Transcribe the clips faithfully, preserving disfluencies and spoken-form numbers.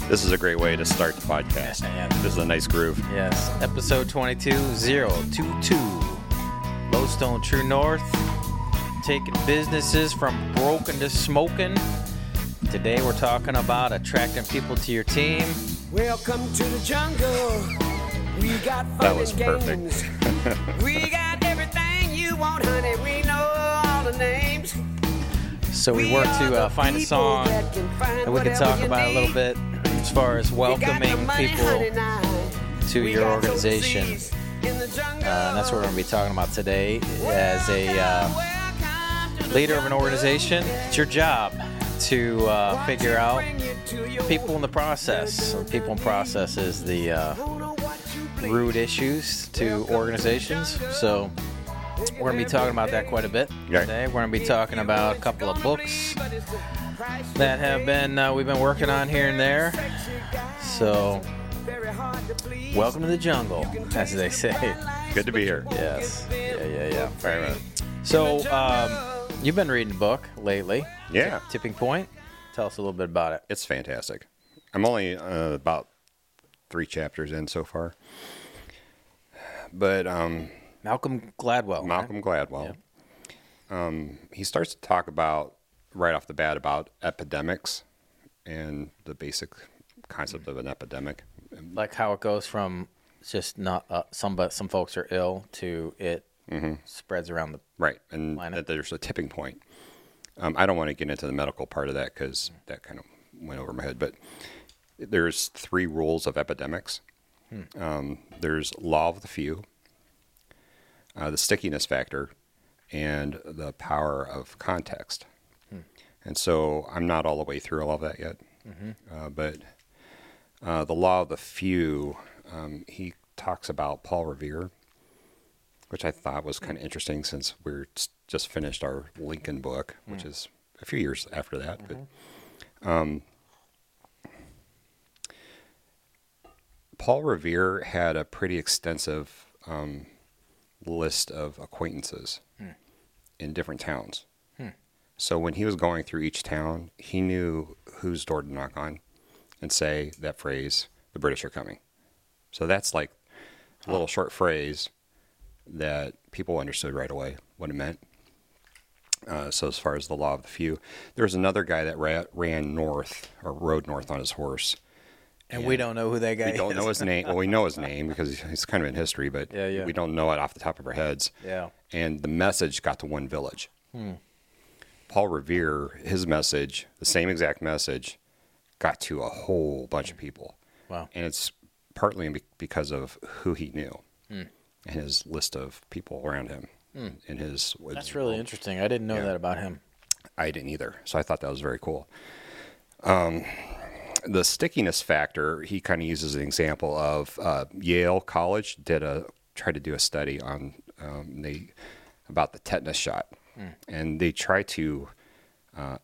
This is a great way to start the podcast. Yeah. This is a nice groove. Yes, episode twenty-two, zero two two. Lowstone True North, taking businesses from broken to smoking. Today we're talking about attracting people to your team. Welcome to the jungle. We got fun That was and perfect. games. We got everything you want, honey. We know all the names. So we worked to uh, find a song that we can talk about a little bit as far as welcoming people to your organization. Uh, and that's what we're going to be talking about today. As a uh, leader of an organization, it's your job to uh, figure out people in the process. So people in process is the uh, root issues to organizations. So we're going to be talking about that quite a bit today. We're going to be talking about a couple of books that have been uh, we've been working on here and there. So welcome to the jungle, as they say. Good to be here. Yes. Yeah, yeah, yeah. Very right. So um, you've been reading a book lately. Yeah. Tipping Point. Tell us a little bit about it. It's fantastic. I'm only uh, about three chapters in so far. But um, Malcolm Gladwell. Malcolm right? Gladwell, yeah. um, he starts to talk about, right off the bat, about epidemics and the basic concept of an epidemic. Like how it goes from just not uh, some, but some folks are ill to it mm-hmm. spreads around the right, and planet. That there's a tipping point. Um, I don't want to get into the medical part of that because that kind of went over my head. But there's three rules of epidemics. Hmm. Um, there's law of the few, uh, the stickiness factor, and the power of context. Hmm. And so I'm not all the way through all of that yet. Mm-hmm. Uh, but uh, the law of the few, um, he talks about Paul Revere, which I thought was kind of interesting since we're just finished our Lincoln book, which mm. is a few years after that. Mm-hmm. But um, Paul Revere had a pretty extensive um, list of acquaintances mm. in different towns. Hmm. So when he was going through each town, he knew whose door to knock on and say that phrase, "The British are coming." So that's like a little oh. short phrase that people understood right away what it meant. Uh, so as far as the law of the few, there was another guy that ra- ran north or rode north on his horse. And, and we don't know who that guy we is. We don't know his name. Well, we know his name because he's kind of in history, but yeah, yeah. we don't know it off the top of our heads. Yeah. And the message got to one village. Hmm. Paul Revere, his message, the same exact message, got to a whole bunch of people. Wow. And it's partly because of who he knew. Hmm. And his list of people around him. Mm. In his, That's really world. Interesting. I didn't know yeah. that about him. I didn't either. So I thought that was very cool. Um, the stickiness factor, he kind of uses an example of uh, Yale College did a tried to do a study on um, they about the tetanus shot, mm. and they try to uh,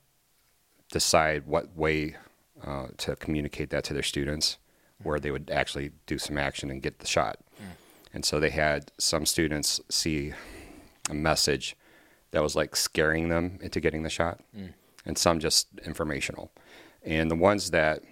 decide what way uh, to communicate that to their students, mm. where they would actually do some action and get the shot. Mm. And so they had some students see a message that was like scaring them into getting the shot, mm. and some just informational. And the ones that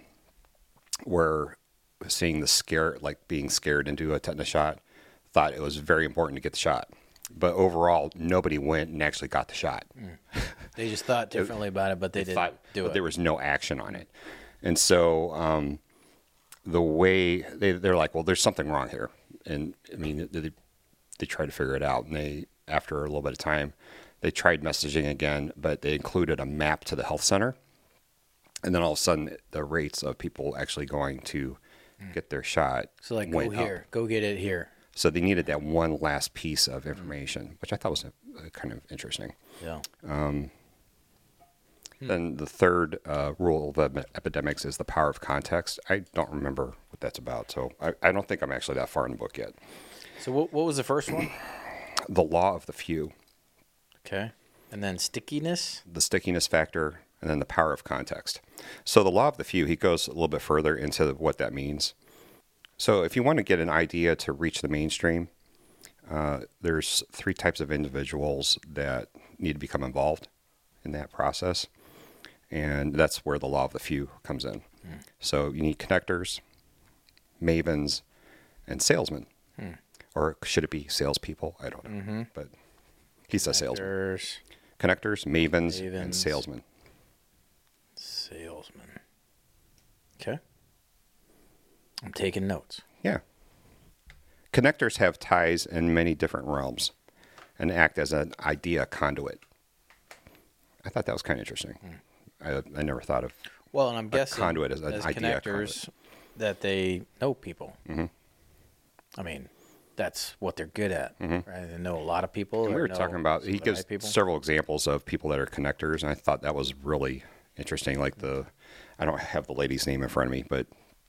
were seeing the scare, like being scared into a tetanus shot, thought it was very important to get the shot. But overall, nobody went and actually got the shot. Mm. They just thought differently it, about it, but they, they didn't thought, do but it. There was no action on it. And so um, the way, they, they're like, well, there's something wrong here. And I mean, they, they tried to figure it out. And they, after a little bit of time, they tried messaging again, but they included a map to the health center. And then all of a sudden, the rates of people actually going to mm. get their shot So like, go here, up. go get it here. So they needed that one last piece of information, mm. which I thought was a, a kind of interesting. Yeah. Um, hmm. Then the third uh, rule of ep- epidemics is the power of context. I don't remember what that's about, so I, I don't think I'm actually that far in the book yet. So what, what was the first one? The law of the few. Okay. And then stickiness? The stickiness factor, and then the power of context. So the law of the few, he goes a little bit further into what that means. So if you want to get an idea to reach the mainstream, uh, there's three types of individuals that need to become involved in that process. And that's where the law of the few comes in. Mm. So you need connectors, mavens, and salesmen. Mm. Or should it be salespeople? I don't know. Mm-hmm. But he says salesmen. Connectors, mavens, mavens, and salesmen. Salesmen. Okay. I'm taking notes. Yeah. Connectors have ties in many different realms and act as an idea conduit. I thought that was kind of interesting. Mm. I, I never thought of well, and I'm guessing conduit as an as idea connectors conduit. That they know people. Mm-hmm. I mean, that's what they're good at. Mm-hmm. Right? They know a lot of people. And we were talking about, he gives right several examples of people that are connectors, and I thought that was really interesting. Like the, I don't have the lady's name in front of me, but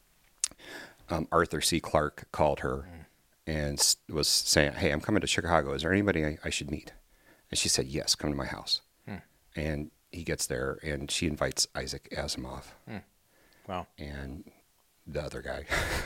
um, Arthur C. Clarke called her mm. and was saying, hey, I'm coming to Chicago. Is there anybody I, I should meet? And she said, yes, come to my house. Mm. And he gets there, and she invites Isaac Asimov. Mm. Wow. And the other guy,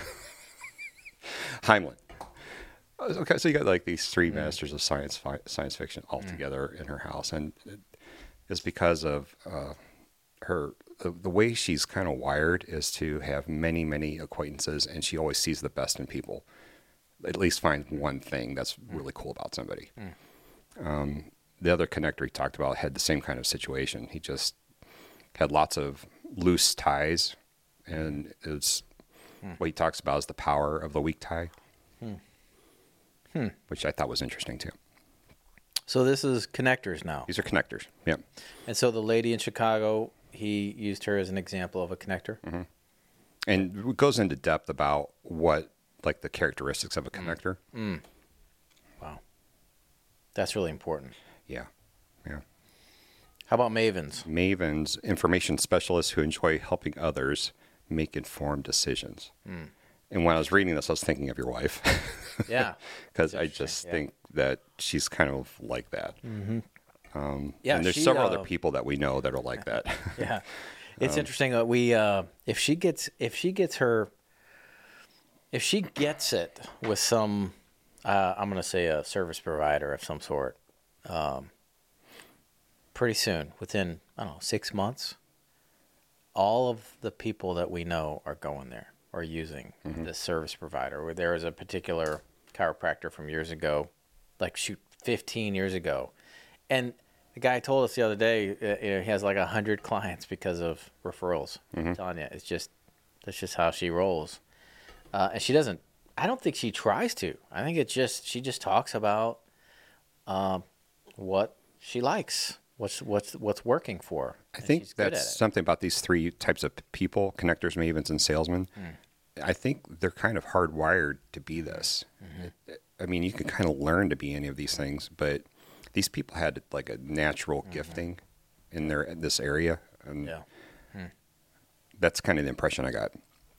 Heimlich. Okay, so you got like these three mm. masters of science fi- science fiction all mm. together in her house, and it's because of uh, her the, the way she's kind of wired is to have many many acquaintances, and she always sees the best in people. At least finds one thing that's mm. really cool about somebody. Mm. Um, the other connector he talked about had the same kind of situation. He just had lots of loose ties, and it's mm. what he talks about is the power of the weak tie. Mm. Hmm. Which I thought was interesting too. So this is connectors now. These are connectors. Yeah. And so the lady in Chicago, he used her as an example of a connector. Mm-hmm. And it goes into depth about what, like, the characteristics of a connector. Mm. Mm. Wow. That's really important. Yeah. Yeah. How about mavens? Mavens, information specialists who enjoy helping others make informed decisions. Mm. And when I was reading this, I was thinking of your wife. Yeah. Because I just yeah. think that she's kind of like that. Mm-hmm. Um, yeah, and there's she, several uh, other people that we know that are like that. Yeah. It's um, interesting that we, uh, if she gets, if she gets her, if she gets it with some, uh, I'm going to say a service provider of some sort, um, pretty soon, within, I don't know, six months, all of the people that we know are going there. Or using mm-hmm. this service provider. Where there was a particular chiropractor from years ago, like shoot, fifteen years ago, and the guy told us the other day, uh, you know, he has like a hundred clients because of referrals. Mm-hmm. I'm telling you, it's just that's just how she rolls, uh, and she doesn't. I don't think she tries to. I think it's just she just talks about uh, what she likes, what's what's what's working for her. I think that's something about these three types of people: connectors, mavens, and salesmen. Mm. I think they're kind of hardwired to be this. Mm-hmm. I mean, you can kind of learn to be any of these things, but these people had like a natural mm-hmm. gifting in their in this area, and yeah. hmm. that's kind of the impression I got.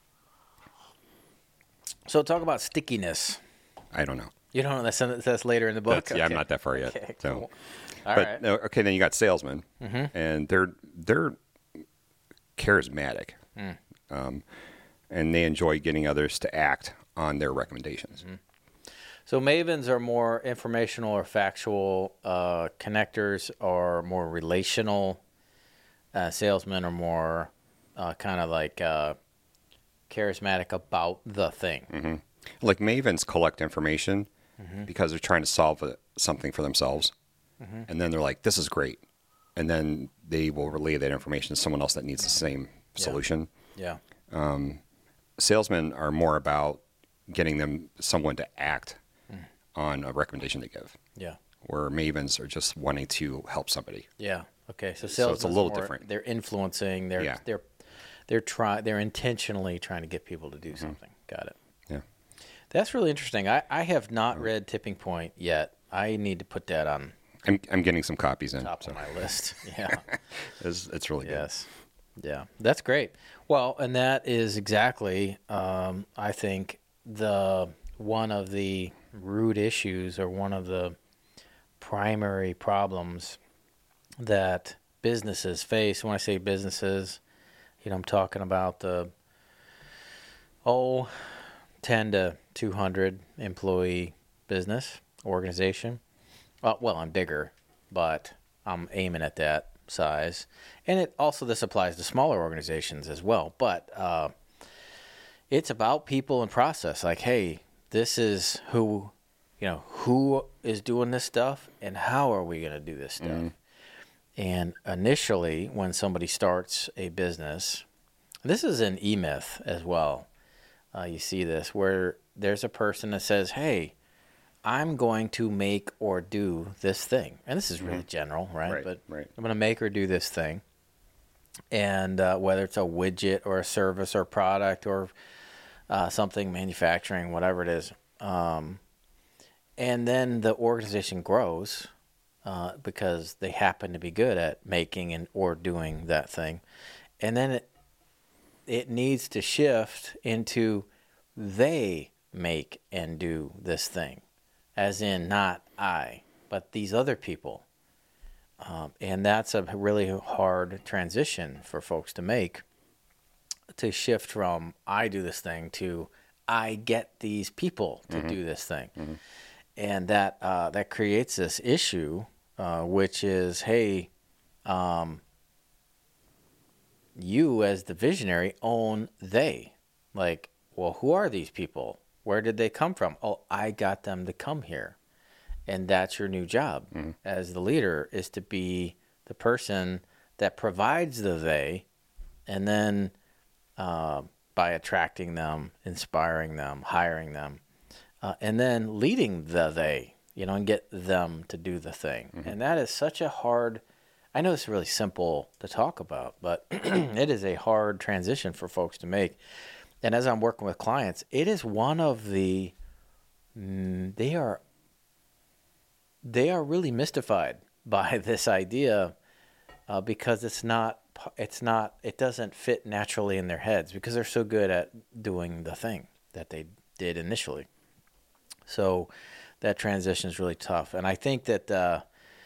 So, talk about stickiness. I don't know. You don't know that's that's later in the book. That's, okay. Yeah, I'm not that far yet. Okay, so, cool. All but right. okay, then you got salesmen, mm-hmm. and they're they're charismatic. Mm. Um, and they enjoy getting others to act on their recommendations. Mm-hmm. So mavens are more informational or factual. Uh, connectors are more relational. Uh, salesmen are more uh, kind of like uh, charismatic about the thing. Mm-hmm. Like mavens collect information mm-hmm. because they're trying to solve a, something for themselves. Mm-hmm. And then they're like, this is great. And then they will relay that information to someone else that needs the same yeah. solution. Yeah. Um, salesmen are more about getting them someone to act mm. on a recommendation they give. Yeah. Where mavens are just wanting to help somebody. Yeah. Okay. So so it's a little more, different. They're influencing. They're yeah. they're they're try they're intentionally trying to get people to do mm-hmm. something. Got it. Yeah. That's really interesting. I, I have not read Tipping Point yet. I need to put that on. I'm I'm getting some copies in. Top so. of my list. Yeah. it's, it's really good. Yes. Yeah, that's great. Well, and that is exactly, um, I think, the one of the root issues or one of the primary problems that businesses face. When I say businesses, you know, I'm talking about the, oh, ten to two hundred employee business organization. Uh, well, I'm bigger, but I'm aiming at that size, and it also this applies to smaller organizations as well. But uh, it's about people and process. Like, hey, this is who, you know, who is doing this stuff, and how are we going to do this stuff? Mm-hmm. And initially, when somebody starts a business, this is an E-Myth as well. Uh, you see this where there's a person that says, hey, I'm going to make or do this thing. And this is really mm-hmm. general, right? Right, but right. I'm going to make or do this thing. And uh, whether it's a widget or a service or product or uh, something, manufacturing, whatever it is. Um, and then the organization grows uh, because they happen to be good at making and or doing that thing. And then it, it needs to shift into they make and do this thing. As in not I, but these other people. Um, and that's a really hard transition for folks to make, to shift from I do this thing to I get these people to mm-hmm. do this thing. Mm-hmm. And that uh, that creates this issue, uh, which is, hey, um, you as the visionary own they. Like, well, who are these people? Where did they come from? Oh, I got them to come here. And that's your new job mm-hmm. as the leader, is to be the person that provides the they, and then uh, by attracting them, inspiring them, hiring them, uh, and then leading the they, you know, and get them to do the thing. Mm-hmm. And that is such a hard, I know it's really simple to talk about, but it is a hard transition for folks to make. And as I'm working with clients, it is one of the, mm, they are, they are really mystified by this idea uh, because it's not, it's not, it doesn't fit naturally in their heads because they're so good at doing the thing that they did initially. So that transition is really tough. And I think that uh,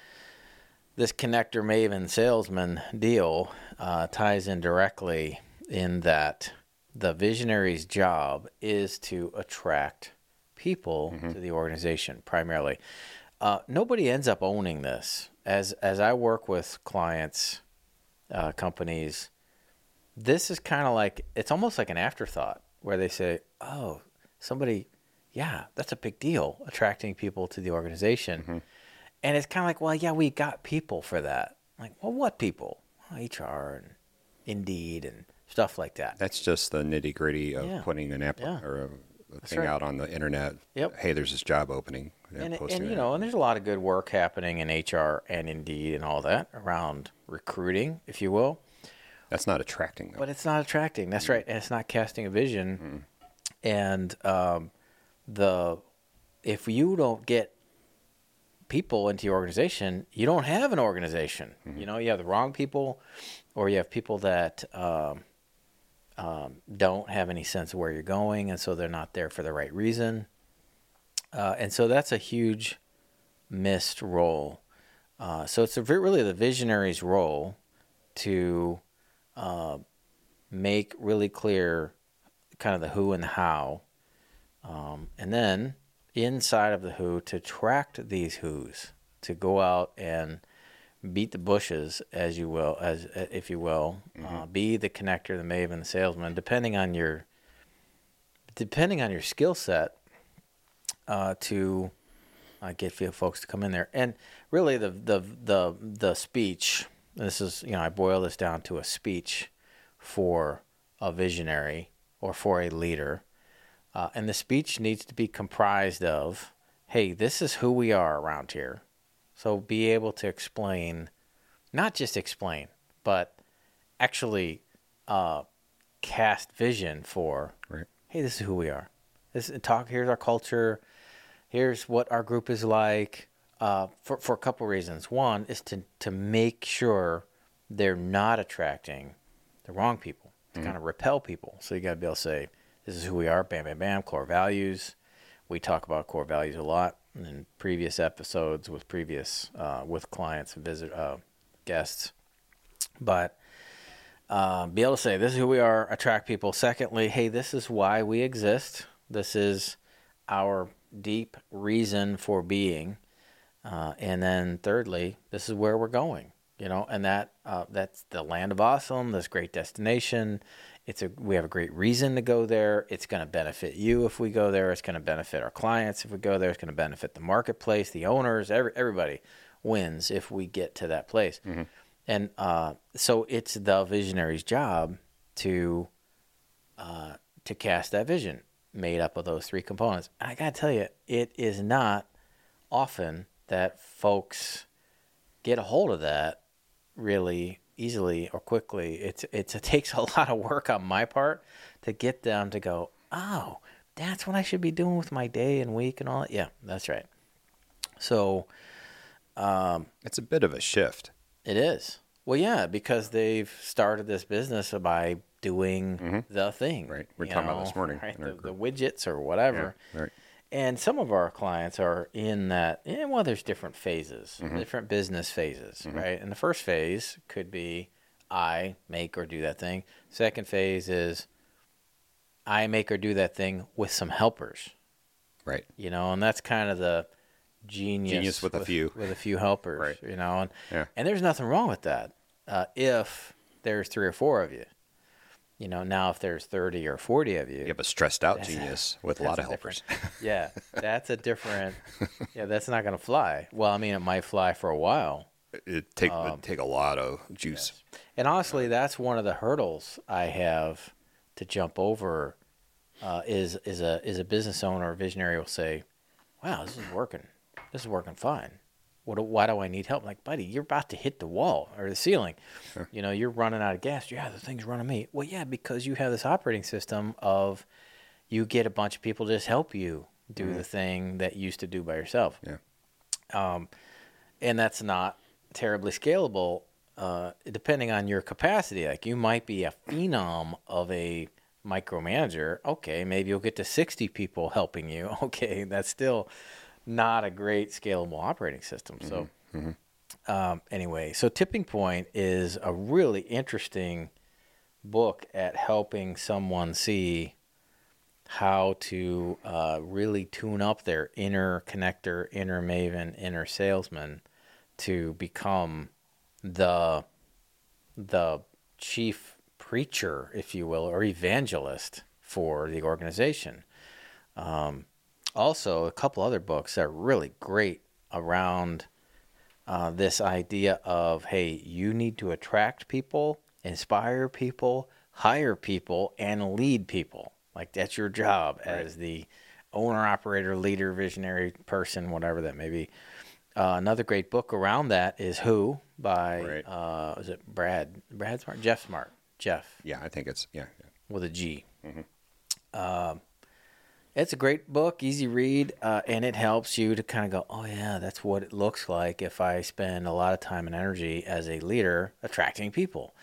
this connector maven salesman deal uh, ties in directly in that the visionary's job is to attract people mm-hmm. to the organization primarily. Uh, nobody ends up owning this. As as I work with clients, uh, companies, this is kind of like, it's almost like an afterthought where they say, oh, somebody, yeah, that's a big deal, attracting people to the organization. Mm-hmm. And it's kind of like, well, yeah, we got people for that. Like, well, what people? Well, H R and Indeed and stuff like that. That's just the nitty gritty of yeah. putting an app yeah. or a, a thing right. out on the internet. Yep. Hey, there's this job opening. And, and, and you know, and there's a lot of good work happening in H R and Indeed and all that around recruiting, if you will. That's not attracting, though. But it's not attracting. That's mm-hmm. right. And it's not casting a vision. Mm-hmm. And um, the if you don't get people into your organization, you don't have an organization. Mm-hmm. You know, you have the wrong people, or you have people that um, um, don't have any sense of where you're going, and so they're not there for the right reason. Uh, and so that's a huge missed role. Uh, so it's a, really the visionary's role to uh, make really clear kind of the who and the how. Um, and then inside of the who, to attract these who's, to go out and beat the bushes, as you will, as if you will, mm-hmm. uh, be the connector, the maven, the salesman, depending on your, depending on your skill set. Uh, to uh, get folks to come in there. And really the, the the the speech, this is, you know, I boil this down to a speech for a visionary or for a leader. Uh, and the speech needs to be comprised of, hey, this is who we are around here. So be able to explain, not just explain, but actually uh, cast vision for, right. Hey, this is who we are. This talk. Here's our culture. Here's what our group is like, uh, for, for a couple reasons. One is to, to make sure they're not attracting the wrong people, to mm-hmm. kind of repel people. So you got to be able to say, this is who we are, bam, bam, bam, core values. We talk about core values a lot in previous episodes with previous, uh, with clients and visit, uh, guests. But uh, be able to say, this is who we are, attract people. Secondly, hey, this is why we exist. This is our deep reason for being. Uh, and then thirdly, this is where we're going. you know, and that uh, that's the land of awesome, this great destination. It's a we have a great reason to go there. It's going to benefit you if we go there. It's going to benefit our clients if we go there. It's going to benefit the marketplace, the owners, every, everybody wins if we get to that place. Mm-hmm. And uh, so it's the visionary's job to uh, to cast that vision made up of those three components. And I got to tell you, it is not often that folks get a hold of that really easily or quickly. It's, it's it takes a lot of work on my part to get them to go, oh, that's what I should be doing with my day and week and all that. Yeah, that's right. So um, it's a bit of a shift. It is. Well, yeah, because they've started this business by doing mm-hmm. the thing. Right. We're talking know, about this morning. Right, the, the widgets or whatever. Yeah, right. And some of our clients are in that, yeah, well, there's different phases, mm-hmm. different business phases, mm-hmm. right? And the first phase could be I make or do that thing. Second phase is I make or do that thing with some helpers. Right. You know, and that's kind of the genius. Genius with, with a few. With a few helpers, right. you know. And, yeah. and there's nothing wrong with that uh, if there's three or four of you. You know, now if there's thirty or forty of you. You have a stressed out genius a, with a lot of helpers. Yeah, that's a different, yeah, that's not going to fly. Well, I mean, it might fly for a while. It take um, it'd take a lot of juice. Yes. And honestly, that's one of the hurdles I have to jump over uh, is is a is a business owner or visionary will say, wow, this is working. This is working fine. What do, why do I need help? I'm like, buddy, you're about to hit the wall or the ceiling. Sure. You know, you're running out of gas. Yeah, the thing's running me. Well, yeah, because you have this operating system of you get a bunch of people to just help you do mm-hmm. the thing that you used to do by yourself. Yeah. Um, and that's not terribly scalable, uh, depending on your capacity. Like you might be a phenom of a micromanager. Okay, maybe you'll get to sixty people helping you. Okay, that's still not a great scalable operating system. So mm-hmm. um, anyway, so Tipping Point is a really interesting book at helping someone see how to uh, really tune up their inner connector, inner maven, inner salesman to become the the chief preacher, if you will, or evangelist for the organization. Um, Also, a couple other books that are really great around uh, this idea of, hey, you need to attract people, inspire people, hire people, and lead people. Like, that's your job right. as the owner, operator, leader, visionary person, whatever that may be. Uh, another great book around that is Who by, right. uh, is it Brad? Brad Smart? Jeff Smart. Jeff. Yeah, I think it's, yeah. yeah. With a G. Mm-hmm. Uh, It's a great book, easy read, uh, and it helps you to kind of go, oh, yeah, that's what it looks like if I spend a lot of time and energy as a leader attracting people.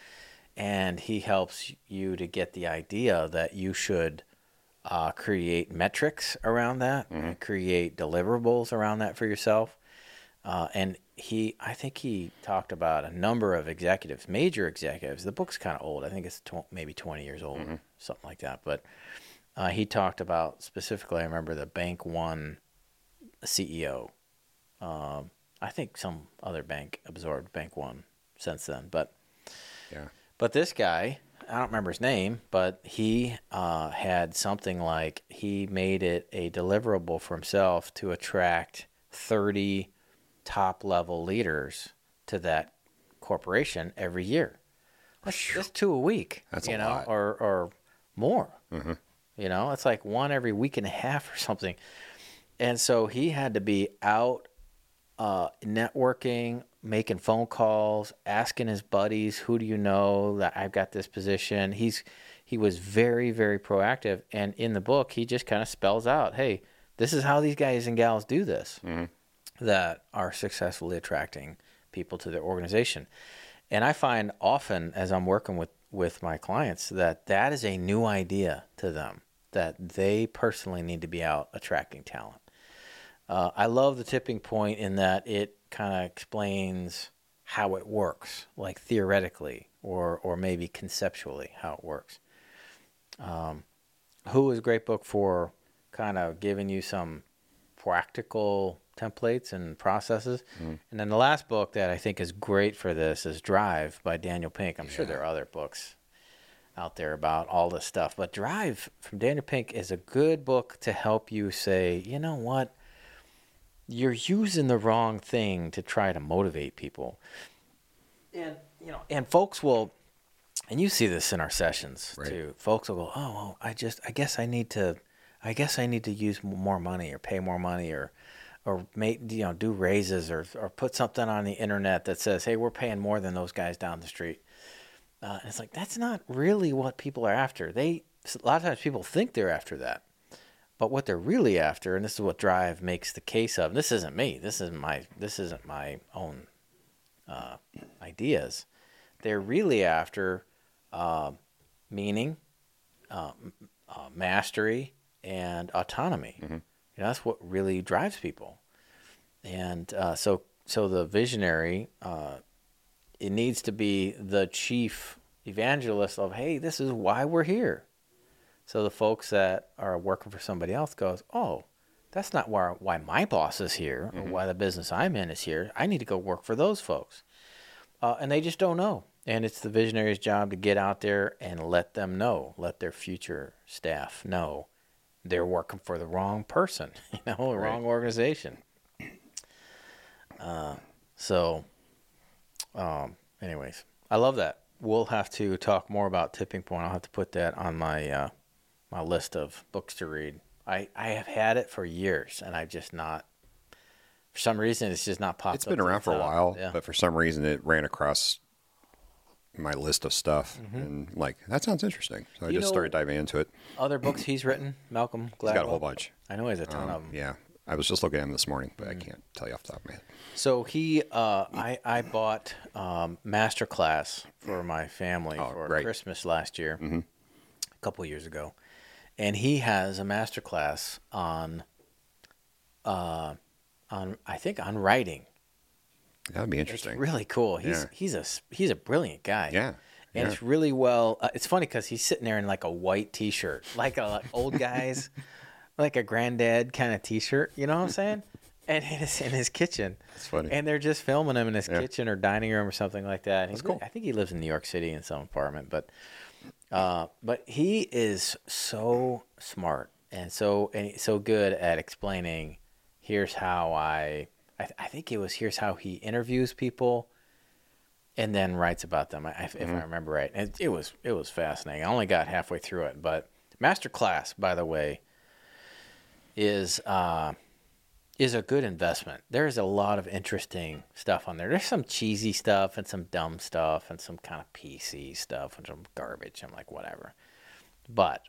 And he helps you to get the idea that you should uh, create metrics around that, mm-hmm. create deliverables around that for yourself. Uh, and he, I think he talked about a number of executives, major executives. The book's kind of old. I think it's tw- maybe twenty years old, mm-hmm. something like that. But Uh, he talked about specifically, I remember the Bank One C E O. Um, I think some other bank absorbed Bank One since then. But yeah. But this guy, I don't remember his name, but he uh, had something like he made it a deliverable for himself to attract thirty top-level leaders to that corporation every year. That's, that's two a week. That's you a know, lot. Or, or more. Mm-hmm. You know, it's like one every week and a half or something. And so he had to be out uh, networking, making phone calls, asking his buddies, who do you know that I've got this position? He's he was very, very proactive. And in the book, he just kind of spells out, hey, this is how these guys and gals do this, mm-hmm. that are successfully attracting people to their organization. And I find often as I'm working with, with my clients that that is a new idea to them, that they personally need to be out attracting talent. Uh, I love the Tipping Point in that it kind of explains how it works, like theoretically or or maybe conceptually how it works. Um, Who is a great book for kind of giving you some practical templates and processes. Mm. And then the last book that I think is great for this is Drive by Daniel Pink. I'm yeah. sure there are other books out there about all this stuff, but Drive from Daniel Pink is a good book to help you say, you know what, you're using the wrong thing to try to motivate people. And, you know, and folks will, and you see this in our sessions right. too. Folks will go, oh, well, I just, I guess I need to, I guess I need to use more money or pay more money or, or make, you know, do raises or, or put something on the internet that says, hey, we're paying more than those guys down the street. Uh, it's like, that's not really what people are after. They, a lot of times people think they're after that, but what they're really after, and this is what Drive makes the case of. This isn't me. This isn't my, this isn't my own uh, ideas. They're really after uh, meaning, uh, uh, mastery, and autonomy. Mm-hmm. You know, that's what really drives people. And uh, so, so the visionary, uh, it needs to be the chief evangelist of, hey, this is why we're here. So the folks that are working for somebody else goes, oh, that's not why, why my boss is here or mm-hmm. why the business I'm in is here. I need to go work for those folks. Uh, and they just don't know. And it's the visionary's job to get out there and let them know, let their future staff know they're working for the wrong person, you know, the right. wrong organization. Uh, so... Um, anyways, I love that. We'll have to talk more about Tipping Point. I'll have to put that on my uh, my list of books to read. I, I have had it for years, and I've just not, for some reason, it's just not popped up. It's been around for a while, yeah. but for some reason it ran across my list of stuff, mm-hmm. and like, that sounds interesting. So I you just started diving into it. Other books he's written, Malcolm Gladwell. He's got a whole bunch. I know he has a ton um, of them. Yeah. I was just looking at him this morning, but mm-hmm. I can't tell you off the top of my head. So he, uh, I, I bought um, Masterclass for my family oh, for right. Christmas last year, mm-hmm. a couple of years ago, and he has a Masterclass on, uh, on I think on writing. That would be interesting. It's really cool. He's yeah. he's a he's a brilliant guy. Yeah. And yeah. it's really well. Uh, it's funny because he's sitting there in like a white T-shirt, like a like old guys. Like a granddad kind of T-shirt, you know what I'm saying? And it's in his kitchen. That's funny. And they're just filming him in his yeah. kitchen or dining room or something like that. And That's he's, cool. I think he lives in New York City in some apartment, but uh, but he is so smart and so and he's so good at explaining. Here's how I. I, th- I think it was here's how he interviews people, and then writes about them. If, mm-hmm. if I remember right, and it, it was it was fascinating. I only got halfway through it, but Masterclass, by the way. is uh, is a good investment. There's a lot of interesting stuff on there. There's some cheesy stuff and some dumb stuff and some kind of P C stuff and some garbage. I'm like, whatever. But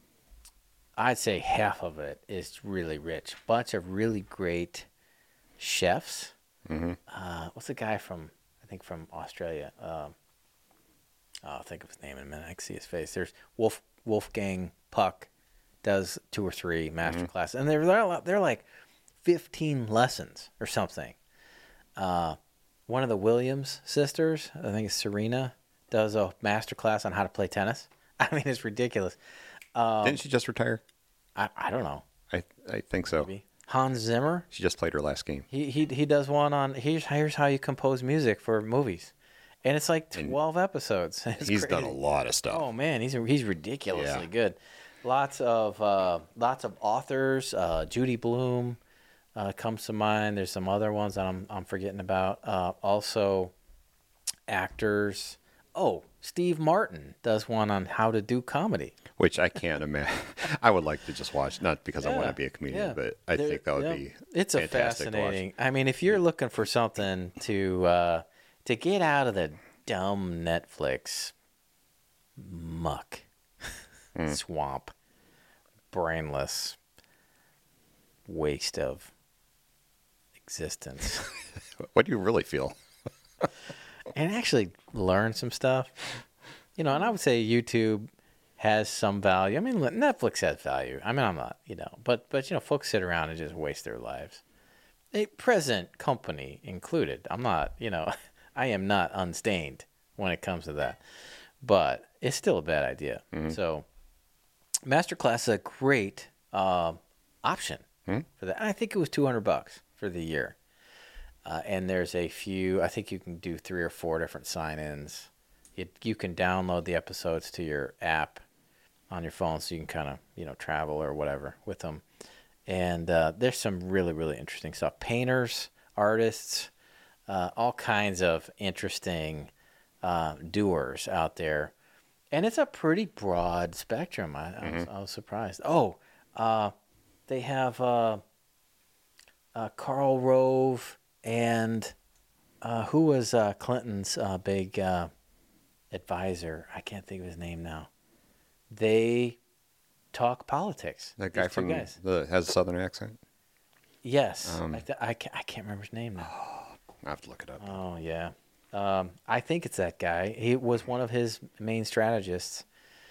I'd say half of it is really rich. Bunch of really great chefs. Mm-hmm. Uh, what's the guy from, I think from Australia? Uh, I'll think of his name in a minute. I can see his face. There's Wolf Wolfgang Puck. Does two or three master classes, mm-hmm. and they're, they're they're like fifteen lessons or something. Uh, one of the Williams sisters, I think it's Serena, does a master class on how to play tennis. I mean, it's ridiculous. Um, Didn't she just retire? I, I don't know. I I think so. Maybe. Hans Zimmer. She just played her last game. He he he does one on here's here's how you compose music for movies, and it's like twelve and episodes. It's he's crazy. done a lot of stuff. Oh man, he's he's ridiculously yeah. good. Lots of uh, lots of authors. Uh, Judy Blume uh, comes to mind. There's some other ones that I'm I'm forgetting about. Uh, also, actors. Oh, Steve Martin does one on how to do comedy. Which I can't imagine. I would like to just watch, not because yeah, I want to be a comedian, yeah. but I there, think that would yeah. be it's fantastic a fascinating. I mean, if you're looking for something to uh, to get out of the dumb Netflix muck. Mm. Swamp, brainless waste of existence. What do you really feel? And actually learn some stuff. You know, and I would say YouTube has some value. I mean, Netflix has value. I mean, I'm not, you know, but, but you know, folks sit around and just waste their lives. A present company included. I'm not, you know, I am not unstained when it comes to that. But it's still a bad idea. Mm-hmm. So, Masterclass is a great uh, option mm-hmm. for that. And I think it was two hundred bucks. for the year. Uh, and there's a few, I think you can do three or four different sign-ins. You, you can download the episodes to your app on your phone so you can kind of, you know, travel or whatever with them. And uh, there's some really, really interesting stuff. Painters, artists, uh, all kinds of interesting uh, doers out there. And it's a pretty broad spectrum. I, I, was, I was surprised. Oh, uh, they have uh, uh, Karl Rove and uh, who was uh, Clinton's uh, big uh, advisor? I can't think of his name now. They talk politics. That guy These two from guys. the has a southern accent. Yes, Um, I, th- I, can't, I can't remember his name now. I have to look it up. Oh yeah, um, I think it's that guy. He was one of his main strategists.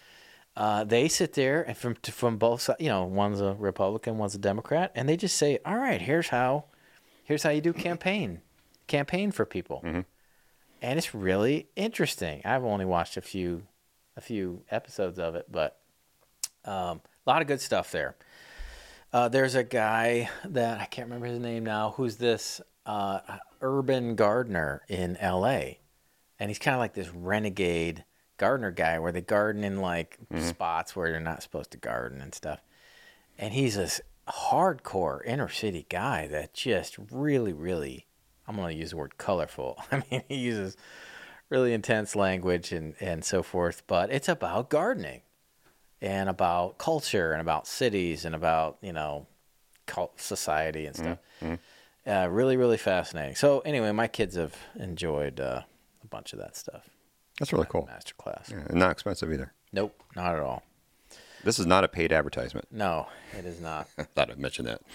Uh, they sit there and from from both sides, you know, one's a Republican, one's a Democrat, and they just say, "All right, here's how, here's how you do campaign, campaign for people," Mm-hmm. and it's really interesting. I've only watched a few, a few episodes of it, but um, a lot of good stuff there. Uh, there's a guy that I can't remember his name now, who's this uh, urban gardener in L A, and he's kind of like this renegade gardener guy where they garden in like Mm-hmm. spots where you're not supposed to garden and stuff. And he's this hardcore inner city guy that just really, really, I'm going to use the word colorful. I mean, he uses really intense language and, and so forth, but it's about gardening and about culture and about cities and about, you know, cult society and stuff. Mm-hmm. Uh, really, really fascinating. So anyway, my kids have enjoyed uh, a bunch of that stuff. That's really cool. Master class. Yeah, and not expensive either. Nope, not at all. This is not a paid advertisement. No, it is not. I thought I'd mention that.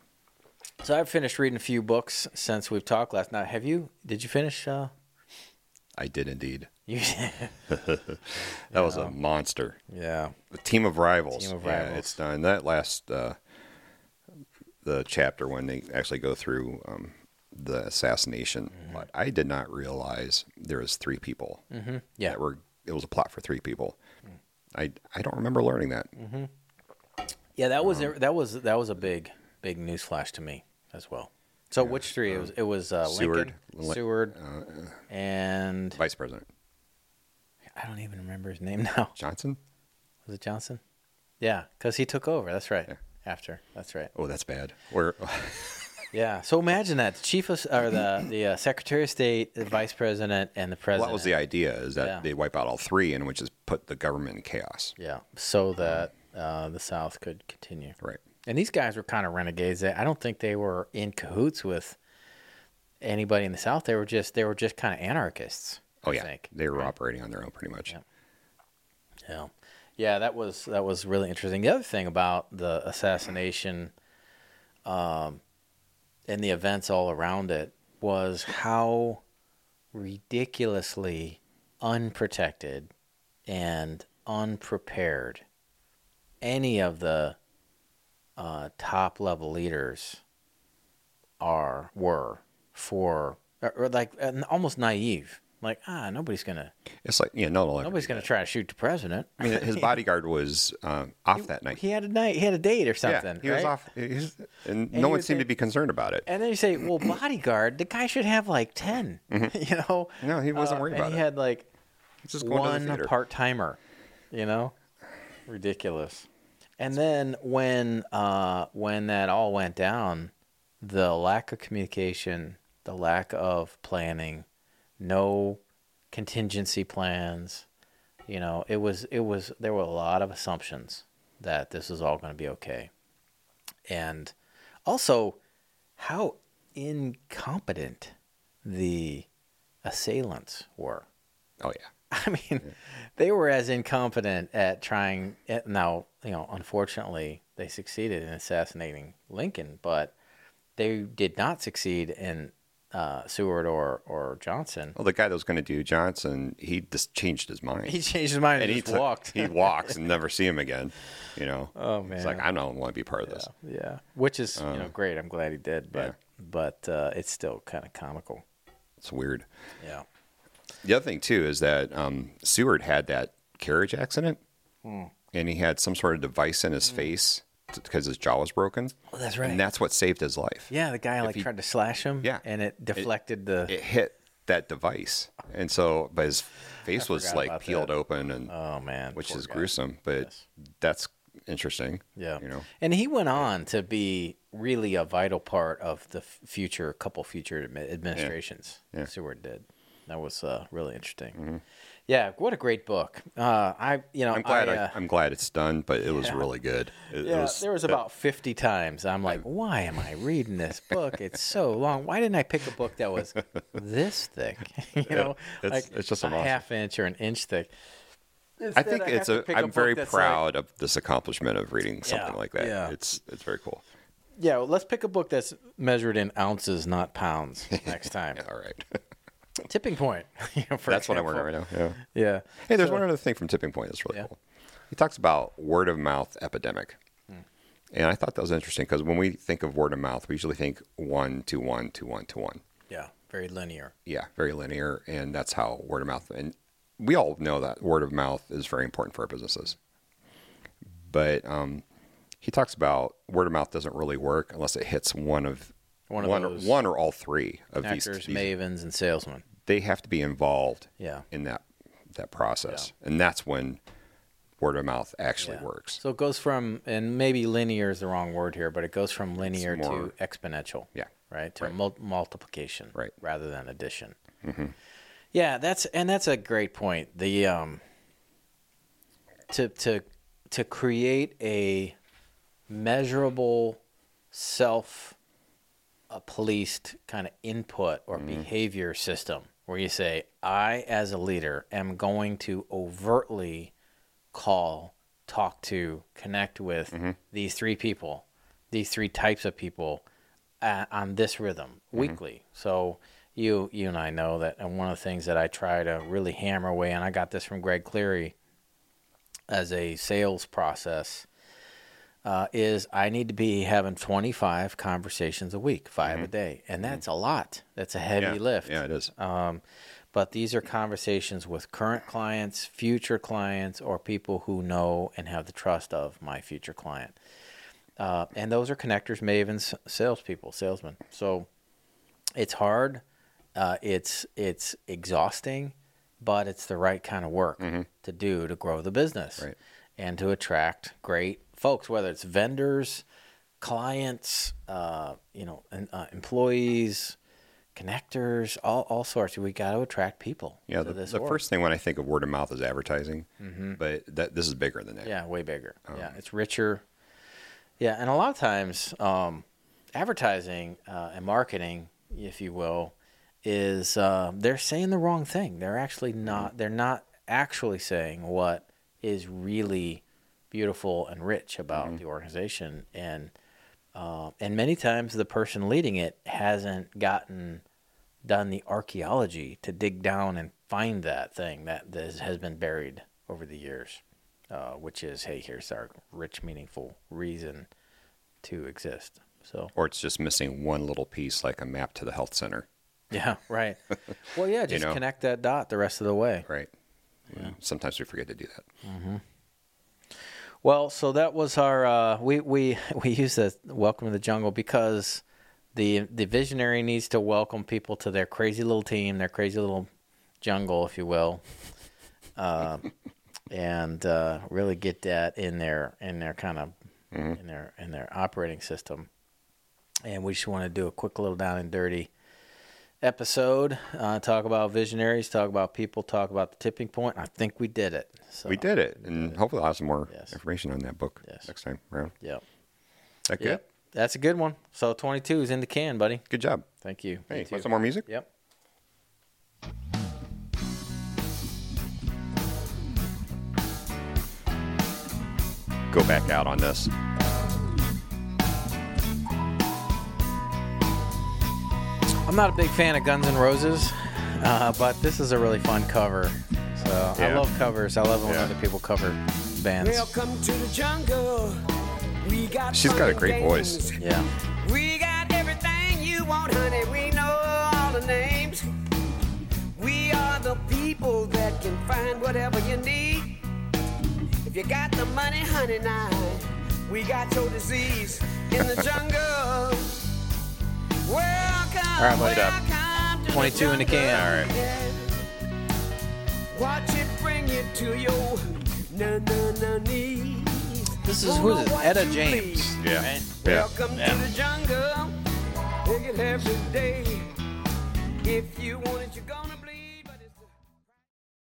So I've finished reading a few books since we've talked last night. Have you? Did you finish? Uh, I did indeed. you? That was a monster. Yeah. A Team of Rivals. Team of Yeah, Rivals. it's done. That last uh, the chapter when they actually go through um, the assassination. Mm-hmm. But I did not realize there was three people. Mm-hmm. Yeah. That were. It was a plot for three people. Mm. I I don't remember learning that. Mm-hmm. Yeah, that was that was that was a big big news flash to me as well. So which three? It was it was uh, Seward, Lincoln, Lin- Seward, Uh, and Vice President I don't even remember his name now. Johnson. Was it Johnson? Yeah, because he took over. That's right. Yeah. After. That's right. Oh, that's bad. Where? Yeah. So imagine that the chief of or the the uh, Secretary of State, the Vice President, and the Well, President. that was the idea, is that Yeah. they wipe out all three, and which is put the government in chaos. Yeah. So that uh, the South could continue. Right. And these guys were kind of renegades. I don't think they were in cahoots with anybody in the South. They were just they were just kind of anarchists. Oh I yeah, think. they were Right? operating on their own pretty much. Yeah. Yeah, yeah. That was that was really interesting. The other thing about the assassination, um, and the events all around it was how ridiculously unprotected and unprepared any of the uh, top level leaders are were for or, or like uh, almost naive. Like ah, nobody's gonna It's like yeah, no, no, nobody's gonna try to shoot the president. I mean, his bodyguard was um, off that night. He had a night. He had a date or something. yeah, he was right? off, he was- and, And no you one would seemed to think- be concerned about it. And then you say, well, bodyguard, the guy should have like ten. You know? No, he wasn't Uh, worried and about he it. had like He's just going to the one theater. part timer. You know? Ridiculous. And then when uh, when that all went down, the lack of communication, the lack of planning, no contingency plans, you know, it was it was there were a lot of assumptions that this was all going to be okay. And also how incompetent the assailants were. Oh yeah, I mean, they were as incompetent at trying. Now, you know, unfortunately, they succeeded in assassinating Lincoln, but they did not succeed in uh, Seward or or Johnson. well, the guy that was going to do Johnson, he just changed his mind. He changed his mind and, and he just took- walked. he walks and never see him again. You know. Oh, man. It's like I don't want to be part of this. yeah, yeah, which is you know great. I'm glad he did, but yeah. but uh, it's still kind of comical. It's weird. Yeah. The other thing too is that um, Seward had that carriage accident, Hmm. and he had some sort of device in his face because his jaw was broken. Oh, that's right. And that's what saved his life. Yeah, the guy like he- tried to slash him. Yeah. and it deflected the. It hit that device, and so but his face was forgot like about peeled that. open, and oh man, which poor is guy. gruesome. But Yes. that's interesting. Yeah, you know. and he went on to be really a vital part of the f- future couple future admi- administrations. Yeah. Yeah. Seward did. That was uh, really interesting. Mm-hmm. Yeah, what a great book. Uh, I you know I'm glad. I, I, uh, I'm glad it's done, but it was yeah. really good. It, it yeah, was, there was about fifty times I'm like, why am I reading this book? It's so long. Why didn't I pick a book that was this thick? you know, it's- like it's just a awesome. half inch or an inch thick. I Instead, think have it's to a. pick I'm book very that's like- proud of this accomplishment of reading something Yeah, like that. yeah. It's it's very cool. Yeah, well, let's pick a book that's measured in ounces, not pounds, next time. All right. Tipping Point. you know, for That's what I'm example. working on right now. Yeah. Yeah. Hey, there's So- one other thing from Tipping Point that's really Yeah. cool. He talks about word of mouth epidemic. Hmm. And I thought that was interesting because when we think of word of mouth, we usually think one to one to one to one. Yeah, very linear. Yeah, very linear. And that's how word of mouth, and we all know that word of mouth is very important for our businesses. But um, he talks about word of mouth doesn't really work unless it hits one of One of or, those one or all three of Actors, these, these. mavens, and salesmen. They have to be involved Yeah. in that that process, and that's when word of mouth actually Yeah. works. So it goes from, and maybe linear is the wrong word here, but it goes from linear more- to exponential. Yeah. Right? To Right. mul- multiplication. Right. Rather than addition. Mm-hmm. Yeah, that's and that's a great point. The um, to to to create a measurable self uh, policed kind of input or behavior system where you say, I as a leader am going to overtly call, talk to, connect with these three people, these three types of people uh, on this rhythm weekly. So you you and I know that, and one of the things that I try to really hammer away, and I got this from Greg Cleary as a sales process, uh, is I need to be having twenty-five conversations a week, five a day. And that's a lot. That's a heavy Yeah. lift. Yeah, it is. Um, but these are conversations with current clients, future clients, or people who know and have the trust of my future client. Uh, and those are connectors, mavens, salespeople, salesmen. So it's hard. Uh, it's it's exhausting, but it's the right kind of work to do to grow the business Right. and to attract great folks, whether it's vendors, clients, uh, you know, and, uh, employees, connectors, all, all sorts. We got to attract people. Yeah, to the, this the org. first thing when I think of word of mouth is advertising, but that this is bigger than that. Yeah, way bigger. Um, yeah, it's richer. Yeah, and a lot of times, um, advertising uh, and marketing, if you will, is uh, they're saying the wrong thing. They're actually not. They're not actually saying what is really beautiful and rich about the organization, and uh, and many times the person leading it hasn't gotten done the archaeology to dig down and find that thing that is, has been buried over the years. Uh, which is, hey, here's our rich, meaningful reason to exist. So, Or it's just missing one little piece, like a map to the health center, yeah, right. Well, yeah, just know? connect that dot the rest of the way. right? Sometimes we forget to do that. Well, so that was our, uh, we, we, we use the Welcome to the Jungle because the, the visionary needs to welcome people to their crazy little team, their crazy little jungle, if you will. Uh, and uh, really get that in their in their kind of in their in their operating system. And we just want to do a quick little down and dirty episode. Uh, talk about visionaries, talk about people, talk about the tipping point. I think we did it. So, We did it, and hopefully I'll have some more Yes. information on that book Yes. next time around. Yep. That good? Yep. That's a good one. So twenty-two is in the can, buddy. Good job. Thank you. Hey, You too. want some more music? Yep. Go back out on this. I'm not a big fan of Guns N' Roses, uh, but this is a really fun cover. So I Yeah. love covers. I love it when Yeah. other people cover bands. Welcome to the jungle. We got She's got a fun great and voice. games. Yeah. We got everything you want, honey. We know all the names. We are the people that can find whatever you need. If you got the money, honey, now We got your disease in the jungle. Welcome, All right, buddy. welcome to twenty-two in the can. All right. Yeah. Watch it bring you to your na na na knees. This is, who is it? Etta James. Yeah. Right? Yeah. Welcome Yeah. to the jungle. Take it every day. If you want it, you're gonna